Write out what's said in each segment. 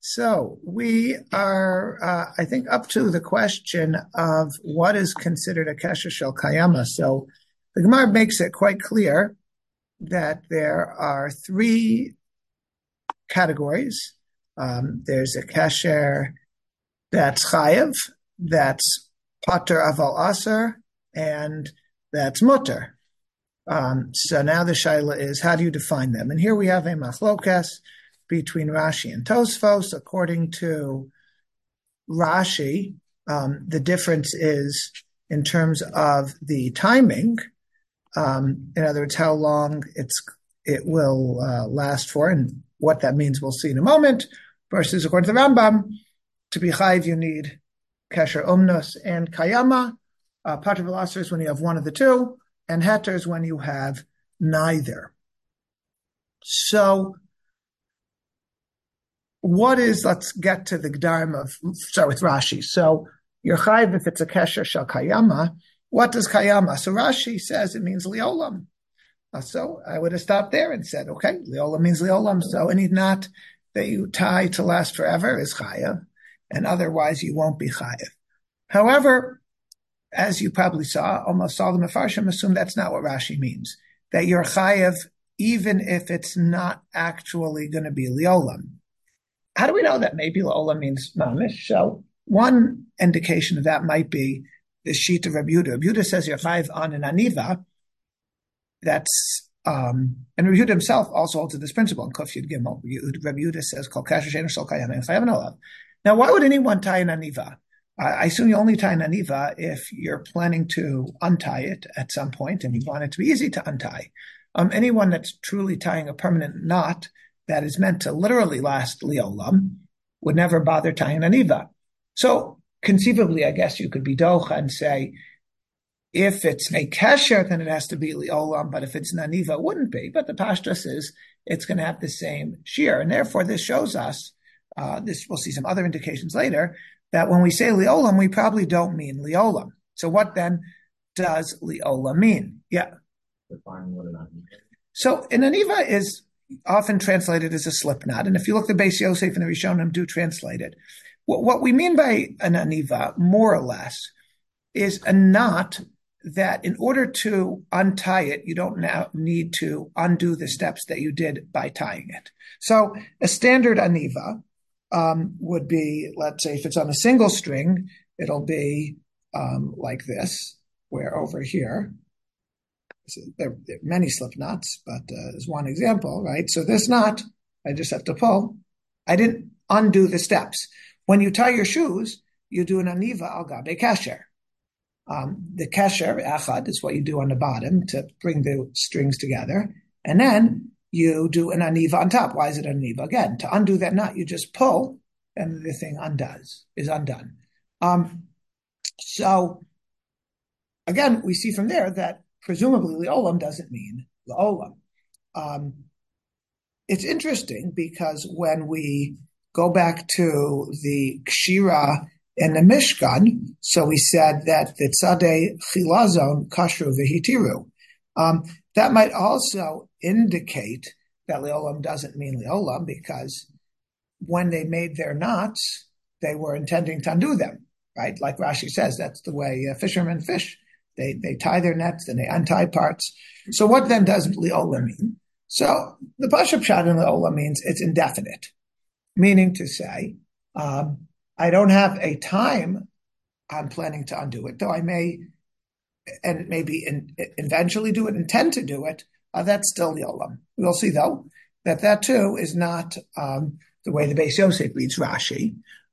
So we are, I think, up to the question of what is considered a kesher shel kayama. So the Gemara makes it quite clear that there are three categories. There's a kesher that's chayev, that's pater aval aser, and that's mutter. So now the shaila is, how do you define them? And here we have a machlokas between Rashi and Tosfos. According to Rashi, the difference is in terms of the timing. In other words, how long it will last for, and what that means we'll see in a moment. Versus according to the Rambam, to be chayiv you need kesher umnus and kayama. Pater v'laser is when you have one of the two, and heter is when you have neither. So let's get to the Gdarim start with Rashi. So you're chayiv if it's a kesher shel kayama. What does kayama? So Rashi says it means liolam. So I would have stopped there and said, okay, liolam means liolam. So any knot that you tie to last forever is chayiv, and otherwise you won't be chayiv. However, as you probably saw, almost all the Mefarshim assume that's not what Rashi means, that you're chayiv even if it's not actually going to be liolam. How do we know that? Maybe liolam means mamish. So one indication of that might be the sheet of Rabbi Yehuda. Rabbi Yehuda says you're chayiv on an aniva. That's and Rabbi Yehuda himself also holds to this principle in Kuf Yud Gimel. Rabbi Yehuda says kol kasher she'eino shel kayama and chayav olav. Now, why would anyone tie an aniva? I assume you only tie an aniva if you're planning to untie it at some point and you want it to be easy to untie. Anyone that's truly tying a permanent knot that is meant to literally last liolam would never bother tying an aniva. So conceivably, I guess you could be docha and say, if it's a kesher, then it has to be liolam, but if it's an aniva, it wouldn't be. But the pashtus is it's going to have the same shear, and therefore this shows us, we'll see some other indications later, that when we say liolam, we probably don't mean liolam. So what then does liolam mean? Yeah. Define what an aniva is. So an aniva is often translated as a slip knot, and if you look at Beis Yosef and the Rishonim do translate it. What we mean by an aniva, more or less, is a knot that in order to untie it, you don't now need to undo the steps that you did by tying it. So a standard aniva would be, let's say, if it's on a single string, it'll be like this, where over here, so there are many slip knots, but there's one example, right? So this knot, I just have to pull. I didn't undo the steps. When you tie your shoes, you do an aniva al gabe kasher. The kasher, achad, is what you do on the bottom to bring the strings together. And then you do an aniva on top. Why is it an aniva? Again, to undo that knot, you just pull, and the thing is undone. So, again, we see from there that presumably liolam doesn't mean liolam. It's interesting because when we go back to the kshira in the Mishkan, so we said that the tzadei chilazon kashru v'hitiru. That might also indicate that liolam doesn't mean liolam, because when they made their knots, they were intending to undo them, right? Like Rashi says, that's the way fishermen fish. They tie their nets, then they untie parts. So what then does liolam mean? So the pashup pshat in liolam means it's indefinite, meaning to say, I don't have a time I'm planning to undo it, though I may, and maybe eventually do it, intend to do it. That's still liolam. We'll see, though, that too is not the way the Beis Yosef reads Rashi.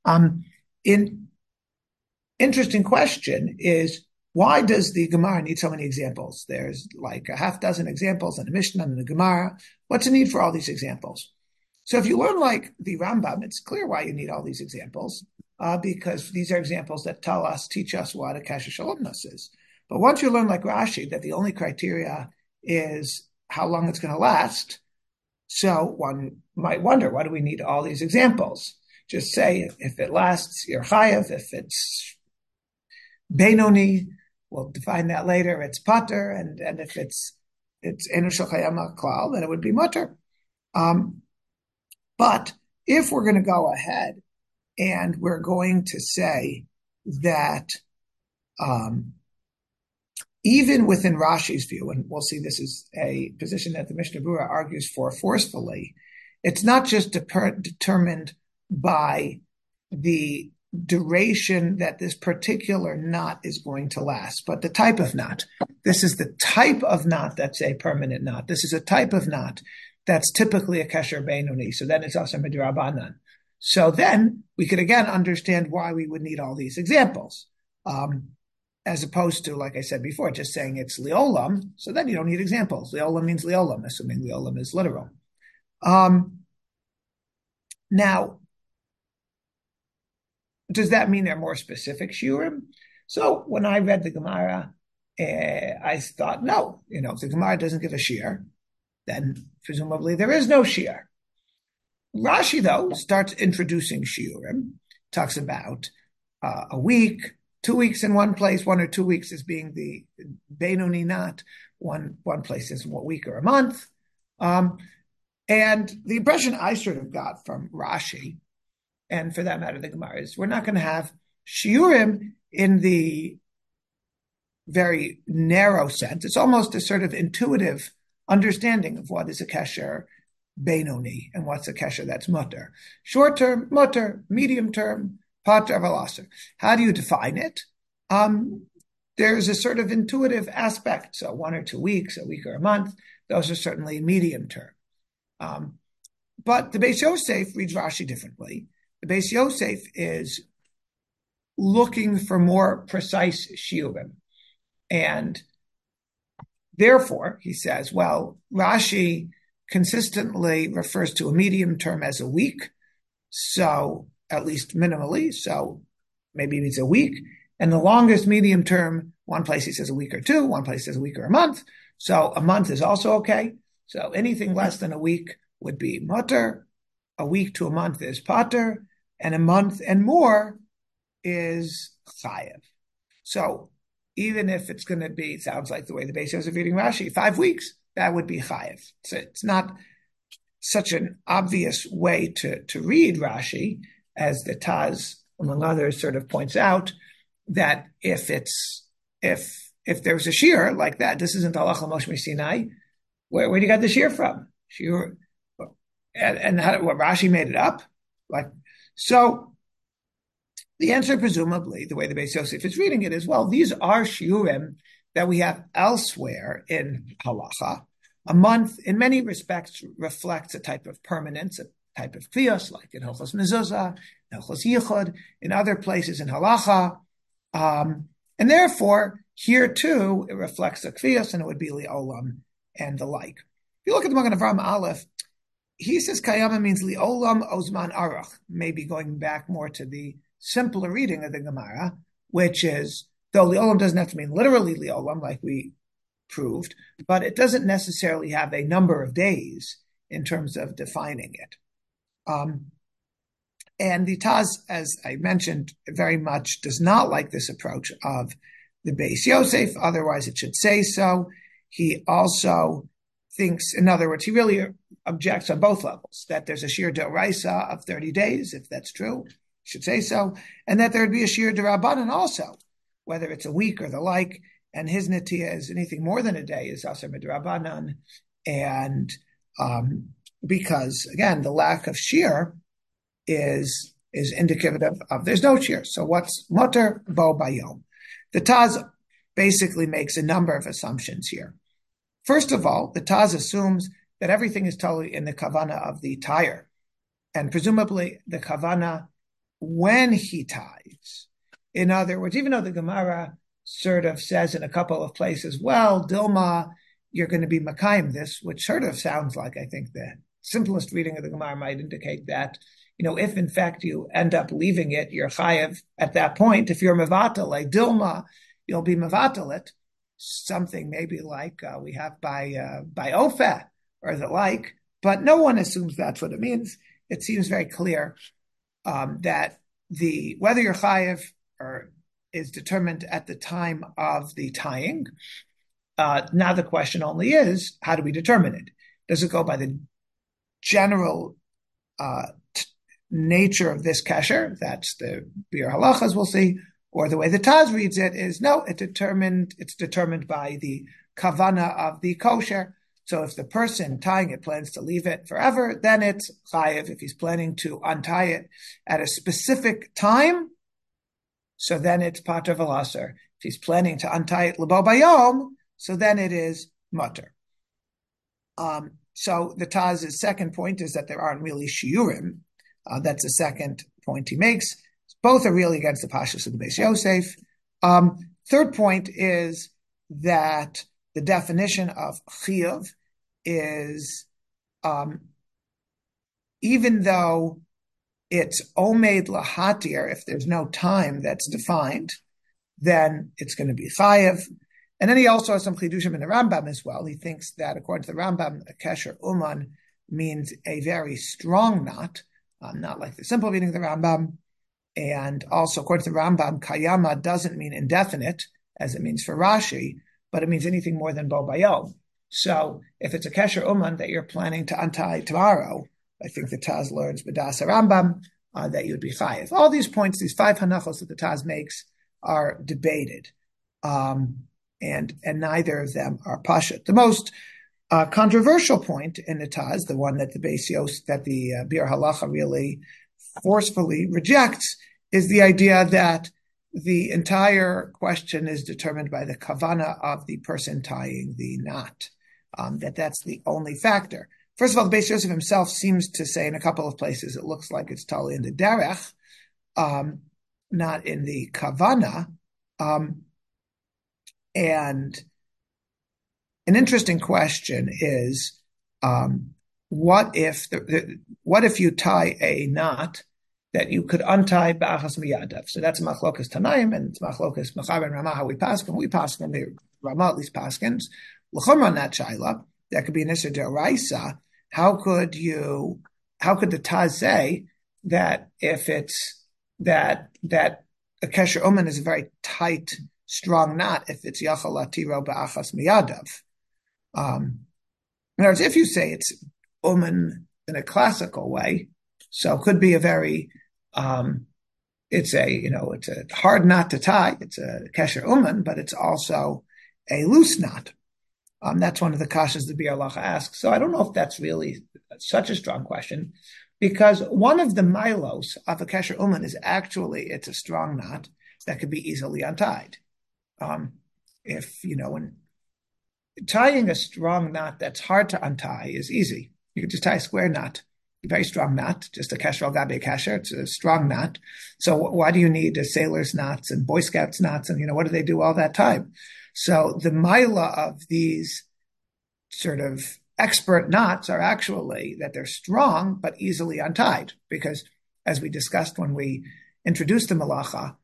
Interesting question is, why does the Gemara need so many examples? There's like a half dozen examples in the Mishnah and the Gemara. What's the need for all these examples? So if you learn like the Rambam, it's clear why you need all these examples, because these are examples that teach us what a kesher shel umnus is. But once you learn like Rashi, that the only criteria is how long it's going to last, so one might wonder, why do we need all these examples? Just say, if it lasts, you're chayav. If it's Benoni, we'll define that later, it's pater, and if it's eino shel kayama klal, then it would be mutter. But if we're going to go ahead and we're going to say that even within Rashi's view, and we'll see this is a position that the Mishnah Berurah argues for forcefully, it's not just determined by the duration that this particular knot is going to last, but the type of knot. This is the type of knot that's a permanent knot. This is a type of knot that's typically a kesher beinoni. So then it's also midrabanan. So then we could again understand why we would need all these examples, as opposed to, like I said before, just saying it's liolam. So then you don't need examples. Liolam means liolam, assuming liolam is literal. Now, does that mean they're more specific shiurim? So when I read the Gemara, I thought, no, if the Gemara doesn't give a shiur, then presumably there is no shiur. Rashi, though, starts introducing shiurim, talks about a week, 2 weeks in one place, 1 or 2 weeks as being the beinoni knot, one place is a week or a month. And the impression I sort of got from Rashi, and for that matter, the Gemara, is we're not going to have shiurim in the very narrow sense. It's almost a sort of intuitive understanding of what is a kesher beinoni and what's a kesher that's mutter. Short term, mutter. Medium term, pater v'laser. How do you define it? There's a sort of intuitive aspect. So 1 or 2 weeks, a week or a month, those are certainly medium term. But the Beis Yosef reads Rashi differently. The Beis Yosef is looking for more precise shiurim. And therefore, he says, well, Rashi consistently refers to a medium term as a week, so at least minimally, so maybe it means a week. And the longest medium term, one place he says a week or 2, one place says a week or a month. So a month is also okay. So anything less than a week would be mutter, a week to a month is pater, and a month and more is chayev. So even if it's going to be, it sounds like the way the Beis Yosef is reading Rashi, 5 weeks, that would be chayev. So it's not such an obvious way to read Rashi, as the Taz, among others, sort of points out, that if there's a shiur like that, this isn't halacha Moshe Sinai. Where do you get the shiur from? Shiur, and what Rashi made it up? So the answer, presumably, the way the Beis Yosef is reading it is, well, these are shiurim that we have elsewhere in halacha. A month, in many respects, reflects a type of permanence, a type of kfiyos, like in Hilchos Mezuzah, in Hilchos Yichud, in other places in halacha. And therefore, here too, it reflects a kfiyos, and it would be li'olam and the like. If you look at the Magen Avraham Aleph, he says kayama means li'olam ozman arach, maybe going back more to the simpler reading of the Gemara, which is, though li'olam doesn't have to mean literally li'olam, like we proved, but it doesn't necessarily have a number of days in terms of defining it. And the Taz, as I mentioned, very much does not like this approach of the Beis Yosef, otherwise it should say so. He also thinks, in other words, he really objects on both levels, that there's a shiur d'oraisa of 30 days, if that's true, should say so, and that there would be a shiur d'Rabbanan also, whether it's a week or the like, and his netiya is anything more than a day is aser midrabanan, and because, again, the lack of shiur is indicative of there's no shiur. So what's mutter bo bayom? The Taz basically makes a number of assumptions here. First of all, the Taz assumes that everything is totally in the kavana of the tire, and presumably the kavana when he ties. In other words, even though the Gemara sort of says in a couple of places, well, Dilma, you're going to be Makayim this, which sort of sounds like, I think, the simplest reading of the Gemara might indicate that, if in fact you end up leaving it, you're chayev at that point. If you're mevatel, like Dilma, you'll be mevatel it. Something maybe like we have by Opheh or the like, but no one assumes that's what it means. It seems very clear that whether you're chayev or is determined at the time of the tying. Now the question only is, how do we determine it? Does it go by the general nature of this kesher. That's the Bir Halachas we'll see. Or the way the Taz reads it is, no, it's determined by the kavana of the kosher. So if the person tying it plans to leave it forever, then it's chayiv. If he's planning to untie it at a specific time, so then it's pater v'laser. If he's planning to untie it l'bo bayom, so then it is mutter. So the Taz's second point is that there aren't really shiurim. That's the second point he makes. Both are really against the pashtus of the Beis Yosef. Third point is that the definition of chiyuv is, even though it's omed lahatir, if there's no time that's defined, then it's going to be chayev. And then he also has some chidushim in the Rambam as well. He thinks that according to the Rambam, a kesher uman means a very strong knot, not like the simple reading of the Rambam. And also, according to the Rambam, kayama doesn't mean indefinite, as it means for Rashi, but it means anything more than bo bayom. So if it's a kesher uman that you're planning to untie tomorrow, I think the Taz learns b'das Rambam that you'd be chayev. All these points, these 5 hanachos that the Taz makes, are debated, and neither of them are pashut. The most controversial point in the Taz, the one that the Beis Yosef, that the Bir Halacha really forcefully rejects, is the idea that the entire question is determined by the kavana of the person tying the knot, that's the only factor. First of all, the Beis Yosef himself seems to say in a couple of places, it looks like it's totally in the derech, not in the kavana. And an interesting question is, what if you tie a knot that you could untie ba'achas miyadav? So that's machlokas Tanaim, and it's machlokas Mechaber and Ramah, how we paskin. We paskin, the Ramah at least paskins. L'chomra on that shaila, that could be an issur d'oraisa. How could the Taz say that if it's that a kesher uman is a very tight, strong knot, if it's yachal latiro ba'achas miyadav? In other words, if you say it's uman in a classical way, so it could be a very, it's a hard knot to tie. It's a kesher uman, but it's also a loose knot. That's one of the kashas the Bir Halacha asks. So I don't know if that's really such a strong question, because one of the milos of a kesher uman is actually, it's a strong knot that could be easily untied. When tying a strong knot that's hard to untie is easy. You can just tie a square knot, a very strong knot, just a kesher al gabe kesher. It's a strong knot. So why do you need a sailor's knots and Boy Scouts knots? And, what do they do all that time? So the mila of these sort of expert knots are actually that they're strong but easily untied, because as we discussed when we introduced the malacha,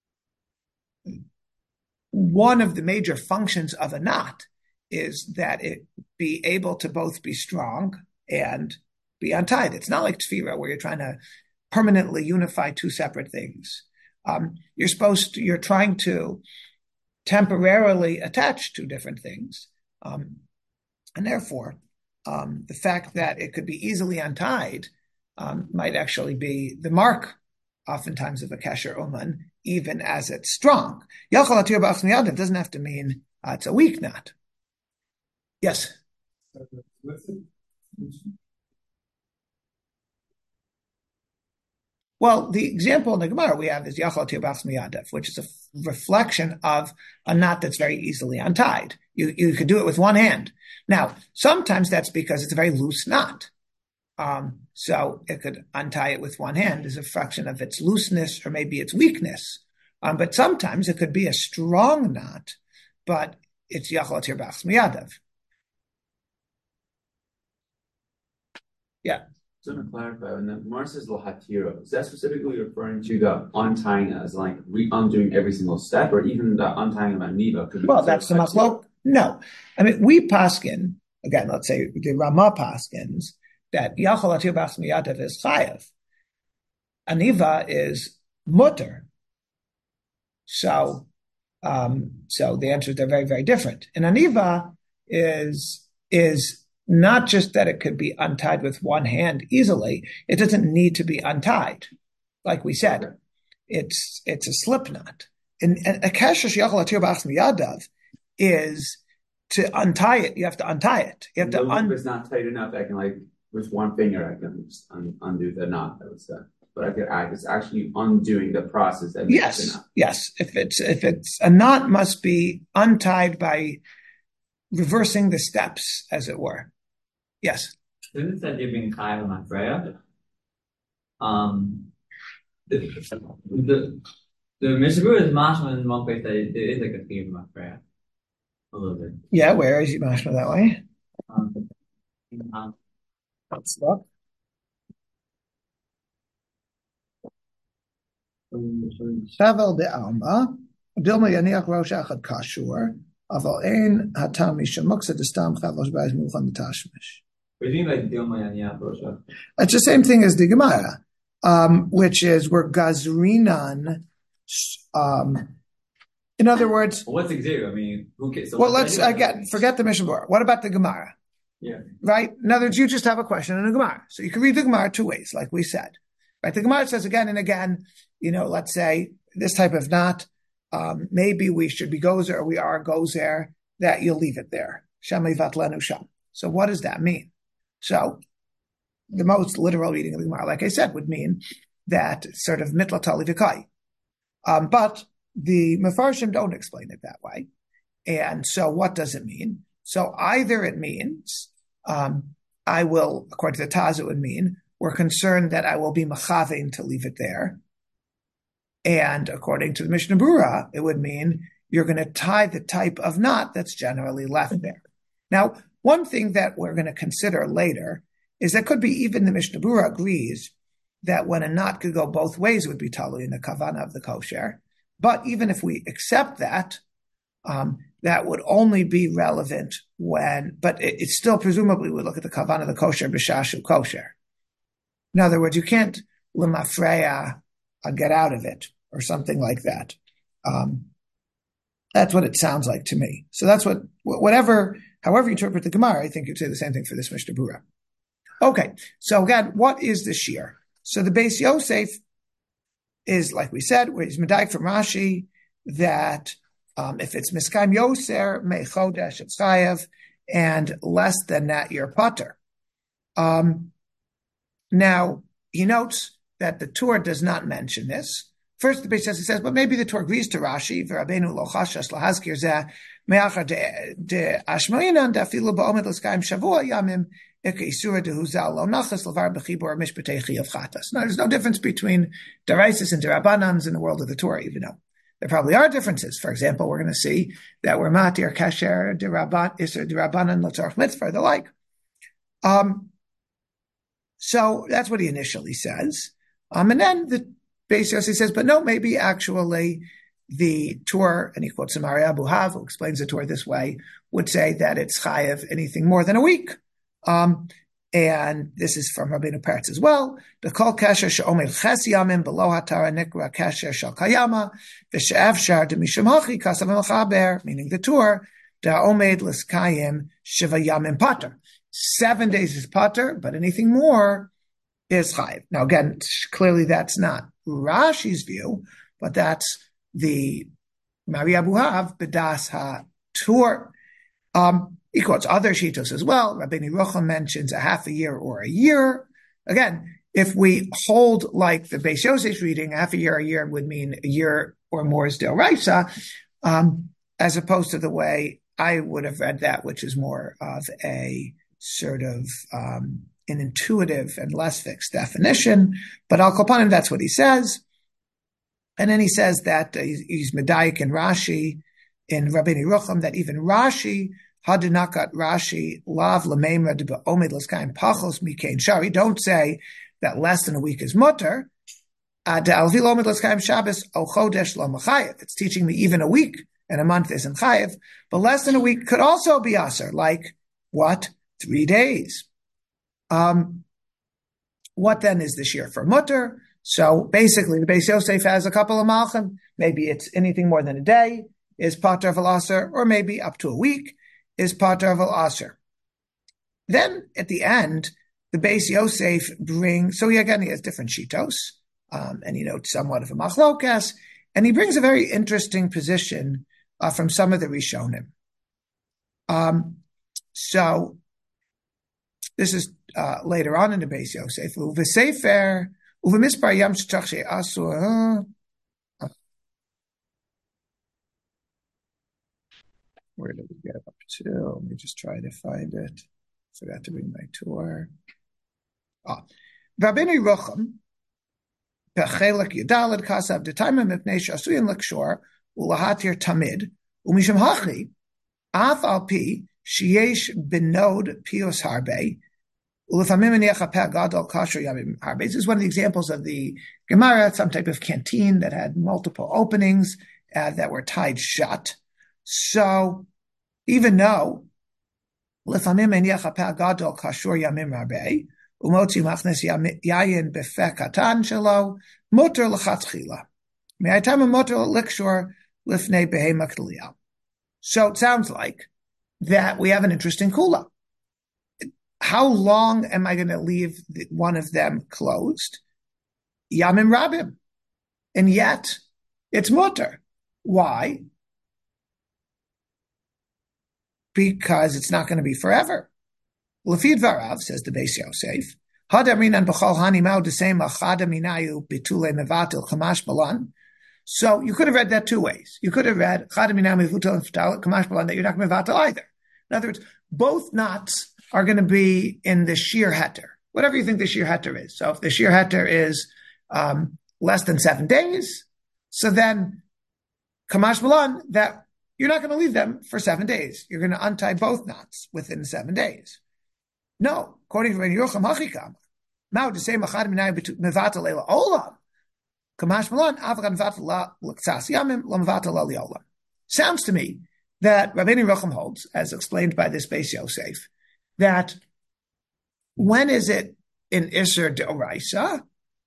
one of the major functions of a knot is that it be able to both be strong and be untied. It's not like tefillah where you're trying to permanently unify two separate things. You're trying to temporarily attach two different things. And therefore, the fact that it could be easily untied might actually be the mark, oftentimes, of a kesher uman, even as it's strong. Yachal atir ba'achas miyadav doesn't have to mean it's a weak knot. Yes? Well, the example in the Gemara we have is Yachal atir ba'achas miyadav, which is a reflection of a knot that's very easily untied. You could do it with one hand. Now, sometimes that's because it's a very loose knot. So it could untie it with one hand as a fraction of its looseness or maybe its weakness. But sometimes it could be a strong knot, but it's Yachal atir ba'achas miyadav. Yeah. So to clarify, when the Gemara says lahatiro, is that specifically referring to the untying as like undoing every single step, or even the untying of a niva? Well, that's the machlok. No, I mean we paskin again. Let's say the Ramah paskins that yachal atir ba'achas miyadav is chayav. Aniva is mutter. So the answers are very, very different. And aniva is not just that it could be untied with one hand easily, it doesn't need to be untied. Like we said, it's a slip knot. And a kasher sheyachol latir b'achas miyadav is to untie it. You have to untie it. You have the to loop is not tight enough. I can with one finger, I can just undo the knot. I would say, but it's actually undoing the process. That makes the knot. Yes. If it's a knot, must be untied by reversing the steps, as it were. Yes. Since that you've been chayav on Freya, the Mishabur is mashma in one place that it is like a theme of Freya. A little bit. Yeah, where is he mashma that way? Let's look. Shavel de Alma, Dilma Yaniach Rosh Achad Kashur, Aval Ein Hatami Shemuksa Destam Chavosh Baz Muchan Tashmish. What do you mean by Dilma Yaniach Rosh Achad? It's the same thing as the Gemara, which is where Gazrinan. In other words, what's Xer? I mean, who cares? So well, let's again forget the Mishnah Berurah. What about the Gemara? Yeah. Right? In other words, you just have a question in a Gemara. So you can read the Gemara two ways, like we said. Right? The Gemara says again and again, let's say this type of knot, maybe we should be gozer or we are gozer, that you'll leave it there. Shamei vatlenu sham. So what does that mean? So the most literal reading of the Gemara, like I said, would mean that sort of mitla tali v'kai. But the Mefarshim don't explain it that way. And so what does it mean? So either it means, I will, according to the Taz, it would mean, we're concerned that I will be mechavein to leave it there. And according to the Mishnah Berurah, it would mean you're going to tie the type of knot that's generally left there. Now, one thing that we're going to consider later is that could be even the Mishnah Berurah agrees that when a knot could go both ways, it would be talu in the kavana of the kosher. But even if we accept that, that would only be relevant but it still presumably would look at the kavanah of the kosher b'shashu kosher. In other words, you can't lemafreya get out of it or something like that. That's what it sounds like to me. So that's however you interpret the Gemara, I think you'd say the same thing for this Mishnah Berurah. Okay, so again, what is the shear? So the Beis Yosef is, like we said, where he's medayik from Rashi, that if it's miskayim yoser, mechodesh, it's chayav, and less than that, you're pater. Now, he notes that the Torah does not mention this. First, the Beis Yosef says, but maybe the Torah agrees to Rashi, v'Rabbeinu lo chashas lahazkir zeh me'achar de ashmoinan dafilu ba'omed l'skayim shavua yamim ikisura dehuzal lo nachas levar b'chibur mishpatei of chatas. Now, there's no difference between deraisis and derabbanans in the world of the Torah, even though there probably are differences. For example, we're going to see that we're matir kasher derabbanan l'tzorach mitzvah, the like. So that's what he initially says. And then the Beis Yosef says, but no, maybe actually the Torah, and he quotes Samari Abu Hav, who explains the Torah this way, would say that it's chayev anything more than a week. And this is from Rabbeinu Peretz as well. The kol kasher she'omer ches yamim below hatara nikra kasher shel kayama v'she'afshar demishum hachi kasav mechaber, meaning the Torah, da'omed l'skayim shiva yamim pater. 7 days is pater, but anything more is chayiv. Now again, clearly that's not Rashi's view, but that's the Mari Abu Hav b'das ha-tur. He quotes other shitos as well. Rabbeinu Yerucham mentions a half a year or a year. Again, if we hold like the Beis Yosef's reading, half a year would mean a year or more is d'oraisa, as opposed to the way I would have read that, which is more of a sort of an intuitive and less fixed definition. But al kopanim, that's what he says. And then he says that he's medayik in Rashi, in Rabbeinu Yerucham, that even Rashi, hadinakat Rashi, lav lameimra de be'omed l'skayim pachos mikein shari, don't say that less than a week is mutter. De alvi l'omed l'skayim Shabbos o chodesh lo machayev. It's teaching me even a week and a month isn't chayev, but less than a week could also be aser, like what? 3 days. What then is the shear for mutter? So basically, the Beis Yosef has a couple of malchim. Maybe it's anything more than a day is pater vel aser, or maybe up to a week is pater vel aser. Then at the end, the Beis Yosef brings, so he has different shitos, and he notes somewhat of a machlokas, and he brings a very interesting position from some of the Rishonim. So this is later on in the Beis Yosef. Uvesefer, uvemispar yam shetach she'asu. Where did we get up to? Let me just try to find it. Forgot to bring my tour. Rabbeinu Yerucham, Pechelek Yudalad Kasav D'Taima Mipnei Shasuyin L'Kshor Ulahatir Tamid Umisham Hachi Af Al Pi Sheyesh Benod Pios Harbe Ulafamim Eniach HaPeh Gadol Kasher Yamim Harbe. This is one of the examples of the Gemara, some type of canteen that had multiple openings that were tied shut. So even though Lefamim Eniach HaPeh Gadol Kasher Yamim Harbe Umotzi Machnes Yayin Befek Katan Shelo Motor L'Chatzchila Me'aytam Motor L'Kshor Lifnei Behema K'liyah. So it sounds like that we have an interesting kula. How long am I going to leave one of them closed? Yamim Rabim. And yet, it's mutter. Why? Because it's not going to be forever. L'fi dvarav, says the Beis Yosef, Hadaminan b'chol hani ma'u d'seima chadaminayu bitule mevatil chamash balan. So you could have read that two ways. You could have read chadaminayu mevatil chamash balan, that you're not going to mevatil either. In other words, both knots are going to be in the sheer heter, whatever you think the sheer heter is. So if the sheer heter is less than 7 days, so then kamash balan, that you're not going to leave them for 7 days. You're going to untie both knots within 7 days. No, according to Rabbeinu Yerucham Hachikam, now to say machad minay mevatel leila olam, kamash balan avgan mevatel l'ktsas yamim l'mevatel l'olam. Sounds to me that Rabbeinu Yerucham holds, as explained by this Beis Yosef, that when is it in Isser D'Oraisa?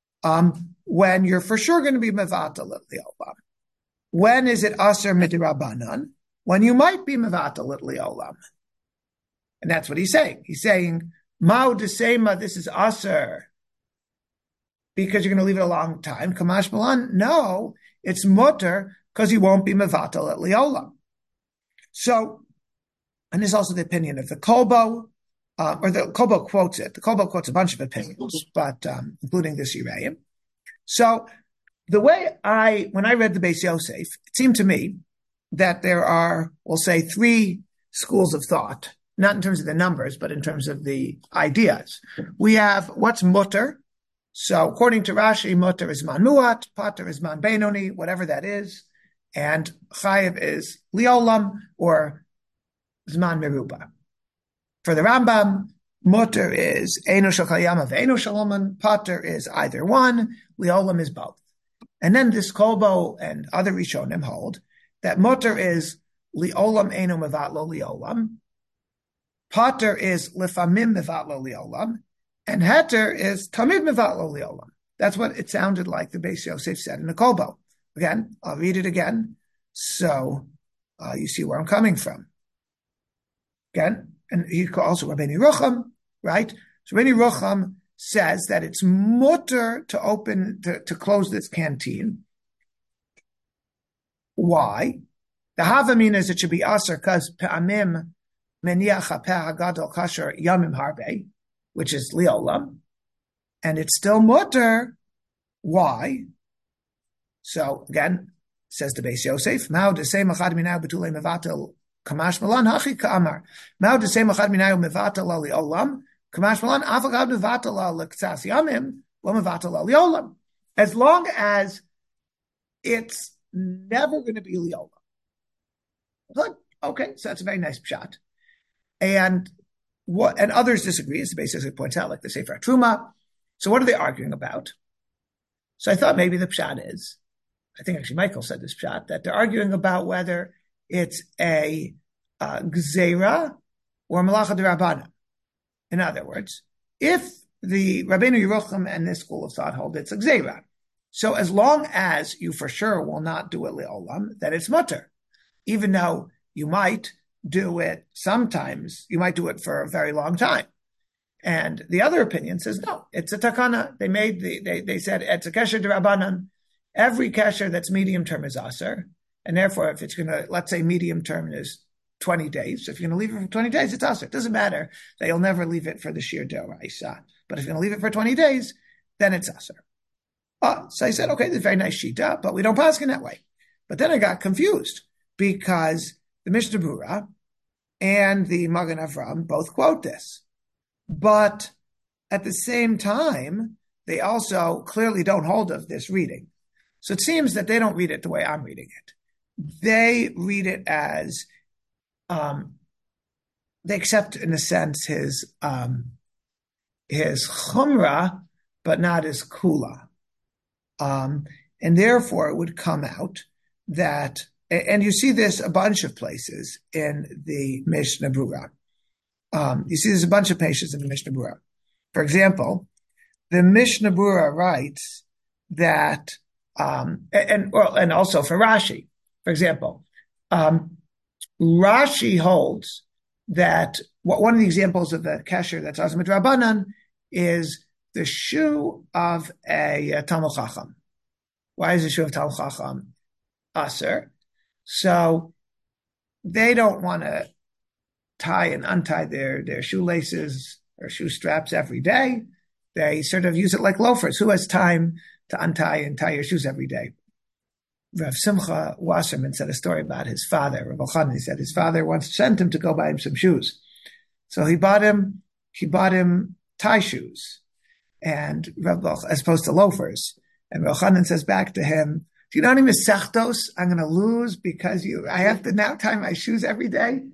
When you're for sure going to be mevatel l'olam. When is it Aser Midirabanan? When you might be mevatel l'olam. And that's what he's saying. He's saying, Ma'u D'Seima, this is Aser, because you're going to leave it a long time. Kamash Balan, no, it's mutter, because you won't be mevatel l'olam. So, and there's also the opinion of the Kolbo, or the Kolbo quotes it. The Kolbo quotes a bunch of opinions, but including this Yireim. So, the way when I read the Beis Yosef, it seemed to me that there are, we'll say, 3 schools of thought, not in terms of the numbers, but in terms of the ideas. We have what's mutter. So, according to Rashi, mutter is man muat, pater is man benoni, whatever that is, and chayiv is liolam or zman meruba. For the Rambam, mutter is eino shel kayama ve'eino shaloman, pater is either one, liolam is both. And then this Kolbo and other Rishonim hold that mutter is liolam eino mevatlo liolam, pater is lefamim mevatlo liolam, and heter is tamid mevatlo liolam. That's what it sounded like the Beis Yosef said in the Kolbo. Again, I'll read it again, so you see where I'm coming from. Again, and he calls Rabbeinu Yerucham, right? So Rabbeinu Yerucham says that it's mutter to close this canteen. Why? The Havamin is it should be aser because pe'amim meniach ha'peh hagadol kasher yamim harbe, which is liolam, and it's still mutter. Why? So again, says the Beis Yosef, Ma'u d'sei machad minayu betulei mevatel kamash malan hachi ka'amar. Ma'u d'sei machad minayu mevatel liolam. Kamash malan avagad mevatel l'ktsas yamim lo mevatel liolam. As long as it's never going to be liolam. Good. Okay, so that's a very nice pshat. And others disagree, as the Beis Yosef points out, like the Sefer Truma. So what are they arguing about? So I thought maybe the pshat is, I think actually Michael said this pshat, that they're arguing about whether it's a gzeira or malacha d'Rabbanan. In other words, if the Rabbeinu Yerucham and this school of thought hold it's a gzeira, so as long as you for sure will not do it le'olam, then it's mutter. Even though you might do it sometimes, you might do it for a very long time. And the other opinion says, no, it's a takana. They said, it's a kesher d'Rabbanan. Every kesher that's medium term is aser. And therefore, if it's going to, let's say medium term is 20 days. If you're going to leave it for 20 days, it's aser. It doesn't matter that you'll never leave it for the shir d'oraisa. But if you're going to leave it for 20 days, then it's aser. So I said, okay, this is very nice shita, but we don't paskin that way. But then I got confused because the Mishnah Berurah and the Magen Avram both quote this. But at the same time, they also clearly don't hold of this reading. So it seems that they don't read it the way I'm reading it. They read it as, they accept in a sense his chumrah, but not his kula. And therefore it would come out that, and you see this a bunch of places in the Mishnah Berurah. You see there's a bunch of places in the Mishnah Berurah. For example, the Mishnah Berurah writes that, and also for Rashi, for example, Rashi holds that one of the examples of a kesher that's Azim Rabbanan is the shoe of a Talmud Chacham. Why is the shoe of Talmud Chacham aser? So they don't want to tie and untie their shoelaces or shoe straps every day. They sort of use it like loafers. Who has time to untie and tie your shoes every day? Rav Simcha Wasserman said a story about his father. Rav Elchanan, he said his father once sent him to go buy him some shoes. So he bought him tie shoes, and as opposed to loafers. And Rav Elchanan says back to him, "Do you know any mesachtos I'm going to lose because I have to now tie my shoes every day?"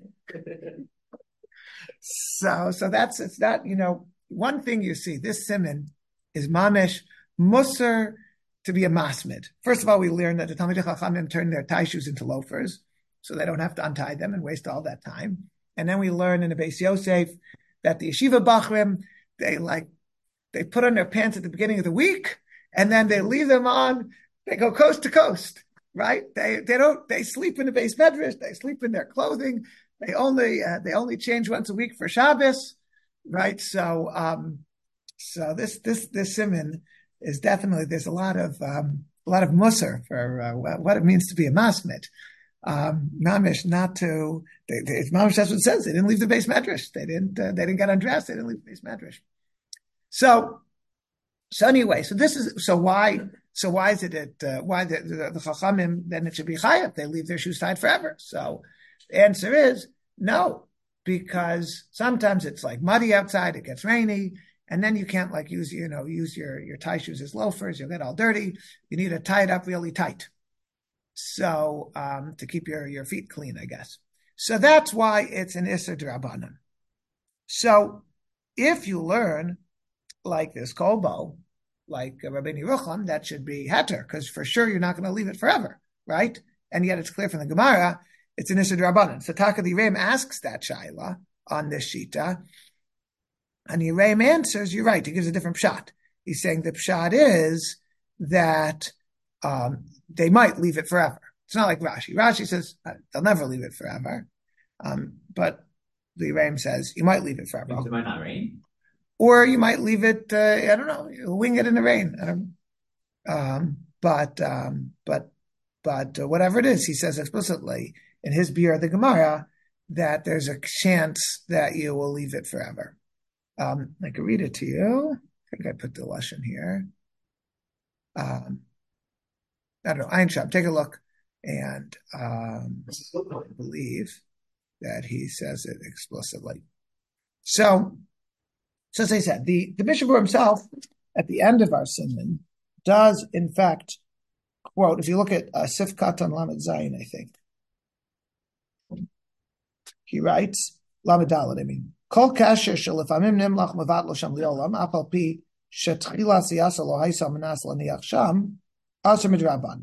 So it's not, one thing you see, this siman is mamish musar to be a masmid. First of all, we learn that the Talmidei Chachamim turn their tie shoes into loafers, so they don't have to untie them and waste all that time. And then we learn in the Beis Yosef that the yeshiva bachrim, they put on their pants at the beginning of the week, and then they leave them on. They go coast to coast, right? They sleep in the beis medrash. They sleep in their clothing. They only change once a week for Shabbos, right? So this siman is definitely, there's a lot of musar for what it means to be a masmid. Mamish not to. Mamish, that's what it says. They didn't leave the beis medrash. They didn't get undressed. They didn't leave the beis medrash. So anyway, why is it that why the Chachamim, then it should be chayav? They leave their shoes tied forever. So the answer is no, because sometimes it's like muddy outside, it gets rainy, and then you can't use your tie shoes as loafers. You'll get all dirty. You need to tie it up really tight, so to keep your feet clean, I guess. So that's why it's an Isser D'Rabbanan. So if you learn like this kolbo, like Rabbeinu Yerucham, that should be heter, because for sure you're not going to leave it forever, right? And yet it's clear from the Gemara, it's an Isser D'Rabbanan. So Taka the Yereim asks that shaila on this shita, and Yereim answers, you're right, he gives a different pshat. He's saying the pshat is that they might leave it forever. It's not like Rashi. Rashi says they'll never leave it forever, but the Yereim says you might leave it forever. It might not rain. Or you might leave it, I don't know, wing it in the rain. But whatever it is, he says explicitly in his Biur of the Gemara that there's a chance that you will leave it forever. I can read it to you. I think I put the lashon here. I don't know. Ein Sham, take a look. And I believe that he says it explicitly. So as I said, the Mishnah Berurah himself, at the end of our siman, does in fact quote, if you look at Sif Katan Lamed Zayin, I think, he writes, Lamed Daled, Kol kasher shelefamim nimlach mevat lo sham liolam, apal pi shetchila siyasa lo haisa manas laniach sham, aser midraban.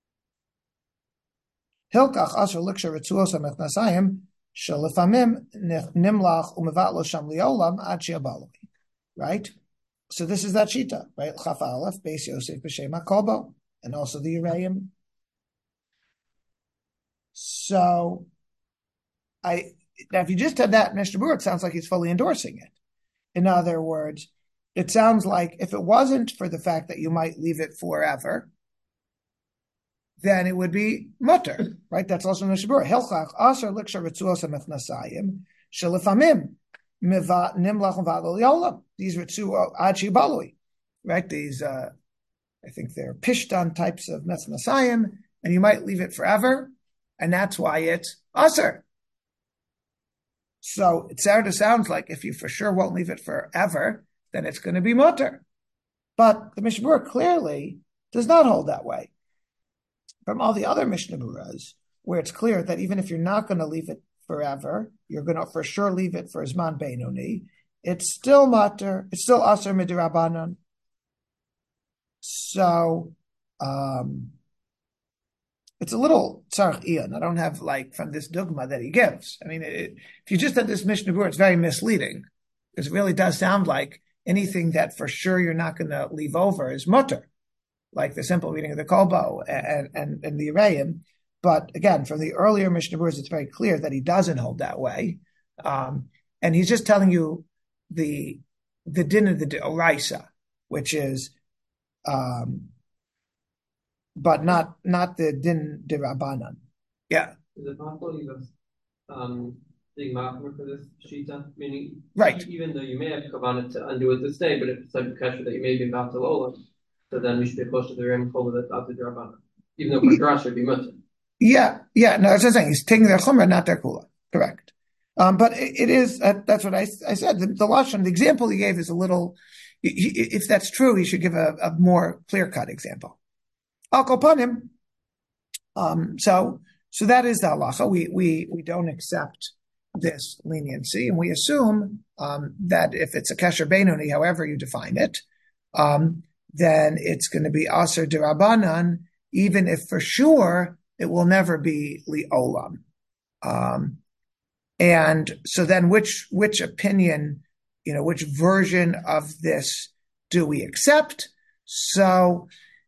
Hilkach aser liksha ritzuos ha-mechnasayim, shelefamim nimlach umevat lo sham liolam ad she'abaloi. Right? So this is that shita, right? Chaf Aleph, Beis Yosef, B'Shem HaKolbo, and also the Yereim. So now if you just had that Mishnah Berurah, it sounds like he's fully endorsing it. In other words, it sounds like if it wasn't for the fact that you might leave it forever, then it would be mutter, right? That's also in the Shabur. Hilchach aser liksha ritzuos amechnasayim shelifamim mivat nimlach v'adol yolam. These ritzu ad shibalui, right? These, I think they're pishtan types of methnasayim, and you might leave it forever, and that's why it's aser. So it sounds like if you for sure won't leave it forever, then it's going to be mutter. But the Mishnah Berurah clearly does not hold that way. From all the other Mishnah Berurahs, where it's clear that even if you're not going to leave it forever, you're going to for sure leave it for Zman Beinoni, it's still mutter, it's still aser midrabanan. So, it's a little tzarech iyan. I don't have from this dogma that he gives. I mean, if you just had this Mishnah Berurah, it's very misleading because it really does sound like anything that for sure you're not going to leave over is mutter, like the simple reading of the Kolbo and the Arayim. But again, from the earlier Mishnah Berurahs, it's very clear that he doesn't hold that way, and he's just telling you the din of the Oraisa, which is. But not the din de Rabbanan. Yeah. Is it possible you have being machmer for this shita? Meaning, right. Even though you may have kavanah to undo it this day, but if it's like kasher that you may be about to lola, so then we should be close to the ram kol that's out the Rabbanan. Even though Padrash would be mutter. Yeah. No, that's what I'm saying. He's taking their chumrah, not their kula. Correct. But it is, that's what I said. The lashon, the example he gave is a little, if that's true, he should give a more clear-cut example. Al kol panim. So that is the halacha. We don't accept this leniency, and we assume that if it's a kesher beinoni, however you define it, then it's going to be aser derabanan, even if for sure it will never be liolam. And so then, which opinion, which version of this do we accept? So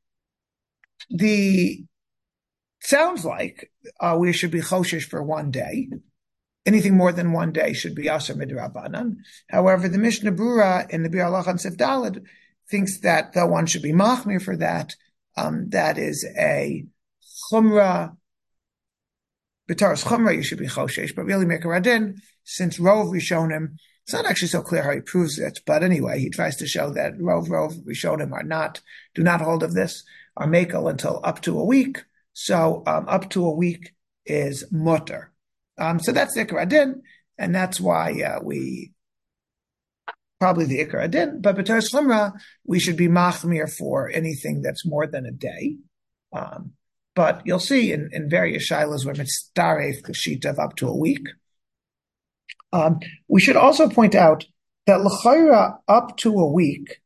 sounds like we should be choshesh for one day. Anything more than one day should be aser midrabanan. However, the Mishnah Berurah in the Bir Halacha and Sif Daled thinks that though one should be machmir for that, that is a chumrah. B'taras chumrah, you should be choshesh, but really make a radin, since Rov Rishonim, it's not actually so clear how he proves it, but anyway, he tries to show that Rov Rishonim do not hold of this, are makel until up to a week. So up to a week is mutter. So that's the Ikar Adin, and that's why we probably the Ikar Adin. But b'taras chumrah, we should be machmir for anything that's more than a day. But you'll see in various shilas where it's staref kashita of up to a week. We should also point out that l'chayra up to a week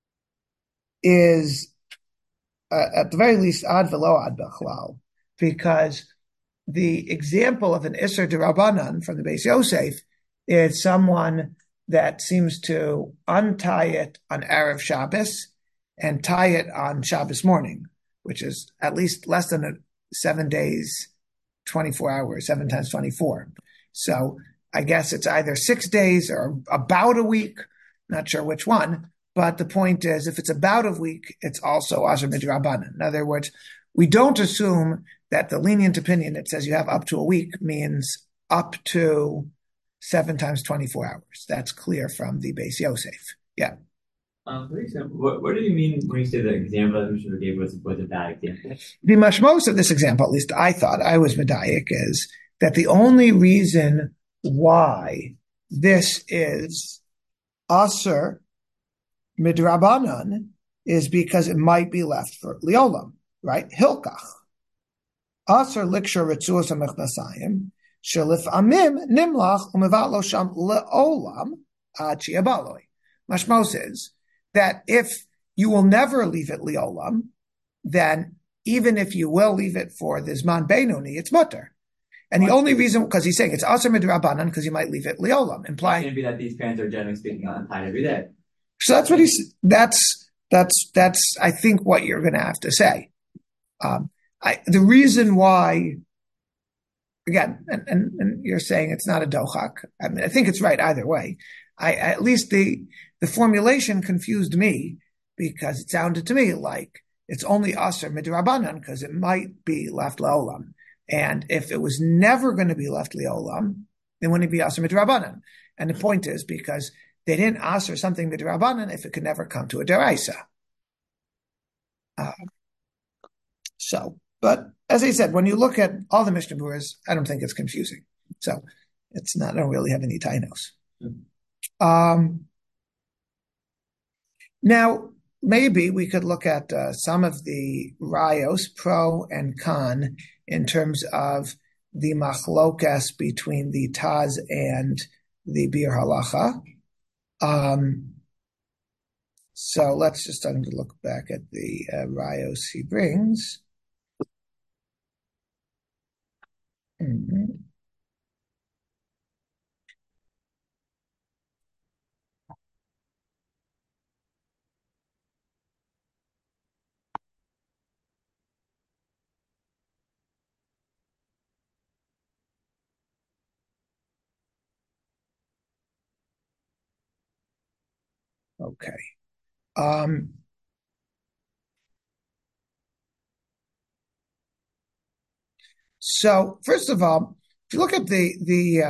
is at the very least ad velo ad bechlal, because the example of an Isser D'Rabbanan from the Beis Yosef is someone that seems to untie it on Erev Shabbos and tie it on Shabbos morning, which is at least less than 7 days, 24 hours, 7 times 24. So I guess it's either 6 days or about a week, not sure which one. But the point is, if it's about a week, it's also Aser Midrabanan. In other words, we don't assume that the lenient opinion that says you have up to a week means up to 7 times 24 hours. That's clear from the Beis Yosef. Yeah. For example, what do you mean when you say the example that Mishnah gave was a bad example? The mashmos of this example, at least I thought I was medayik, is that the only reason why this is Aser Midrabanan is because it might be left for Liolam, right? Hilkach. Aser liksha ritzuos hamechnasayim shelif amim nimlach umevat lo sham leolam ad shiabaloi. Mashmos is that if you will never leave it liolam, then even if you will leave it for the Zman Beinoni, it's mutter. And the only reason, because he's saying it's aser midrabanan, because you might leave it liolam, implying it's going to be that these parents are generally speaking untied every day. So that's what that's I think what you're going to have to say. The reason why, again, and you're saying it's not a dochak. I mean, I think it's right either way. at least the formulation confused me because it sounded to me like it's only aser midrabanan because it might be left leolam. And if it was never going to be left leolam, then wouldn't it be aser midrabanan? And the point is because they didn't aser something midrabanan if it could never come to a deraisa. But as I said, when you look at all the Mishnah Berurahs, I don't think it's confusing. So it's not, I don't really have any tainos. Now, maybe we could look at some of the rayos, pro and con, in terms of the machlokas between the Taz and the Bir Halacha. So let's just start to look back at the rayos he brings. Mm-hmm. Okay. So first of all, if you look at the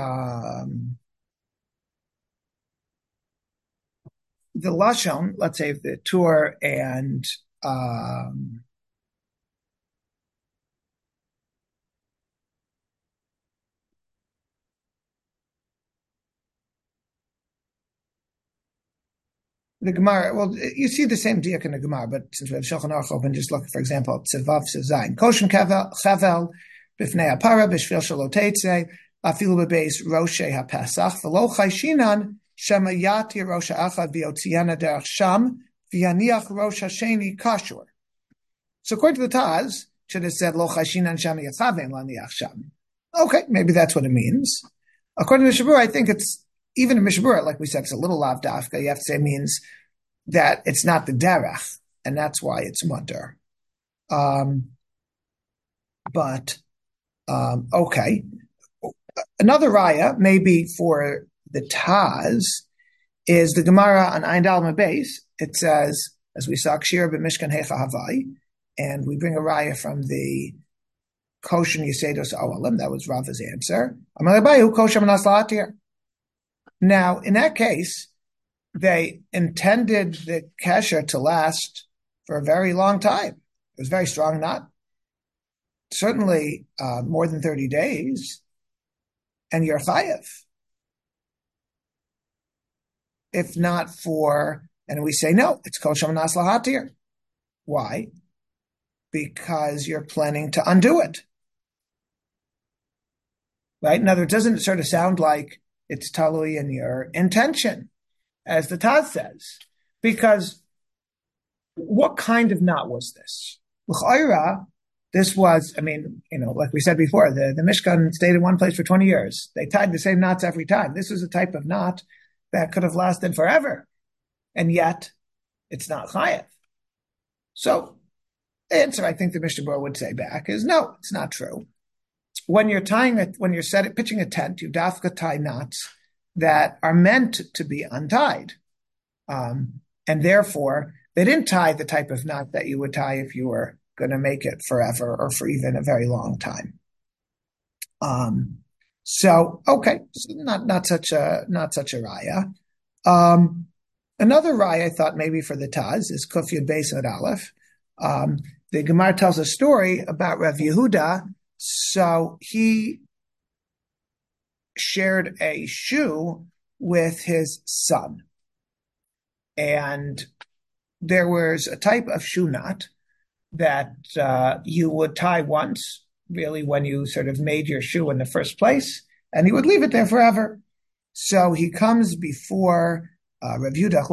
lashon, let's say the Tur and the Gemara, well, you see the same diak in the Gemara, but since we have Shulchan Aruch open, just look, for example, Tzevav Sezayin. Koshen Chavel, Bifnei HaPara, B'shvil Shelo Teitzei, Afilu B'beis Roshei HaPesach, V'lo Chayshinan, Shema Yati Rosh HaAchad V'yotziana Derech Sham, V'yaniach Rosh HaSheni Kashur. So according to the Taz, should have said, Lo Chayshinan Shema Yachavein Laniach Sham. Okay, maybe that's what it means. According to Mishnah Berurah, I think it's, even in Mishnah Berurah, like we said, it's a little lav dafka. You have to say it means that it's not the derech, and that's why it's mutter. Okay. Another raya, maybe for the Taz, is the Gemara on Ein Dal Beis. It says, as we saw, Kshira b'Mishkan Hecha Havai, and we bring a raya from the Koshen Yisedos Oalim. That was Rava's answer. Amalabayu Koshem Naslatir. Now, in that case, they intended the kesher to last for a very long time. It was very strong knot, certainly more than 30 days, and you're chayev. If not for, and we say, no, it's kol shamanas lahatir. Why? Because you're planning to undo it. Right? In other words, doesn't it sort of sound like it's talui in your intention, as the Taz says? Because what kind of knot was this? L'chayra, this was, I mean, like we said before, the Mishkan stayed in one place for 20 years. They tied the same knots every time. This was a type of knot that could have lasted forever. And yet, it's not chayev. So, the answer I think the Mishnah Berurah would say back is, no, it's not true. When you're pitching a tent, you dafka tie knots that are meant to be untied. And therefore, they didn't tie the type of knot that you would tie if you were going to make it forever or for even a very long time. So not such a raya. Another raya I thought maybe for the Taz is Kuf Yud Beis Od Aleph. The Gemara tells a story about Rav Yehuda. So he shared a shoe with his son. And there was a type of shoe knot that you would tie once, really, when you sort of made your shoe in the first place, and he would leave it there forever. So he comes before Rav Yehuda.